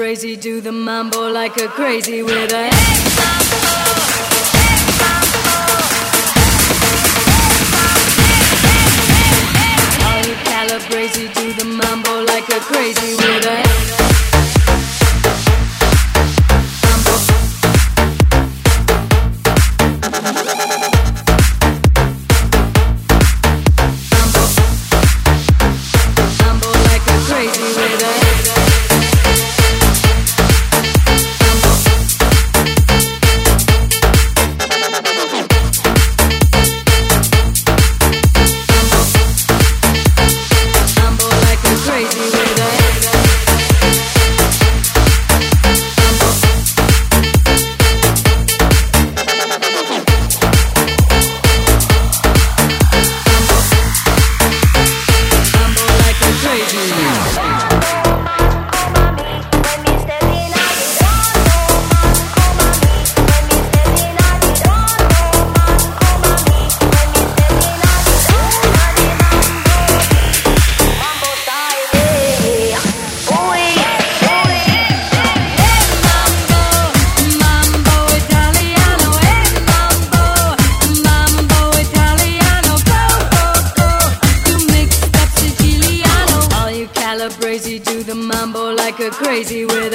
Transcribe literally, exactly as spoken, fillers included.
Calabrese do the mambo like a crazy with a hey mambo, hey mambo, hey mambo, hey mambo, hey mambo. All you Calabrese do the mambo like a crazy with a Crazy with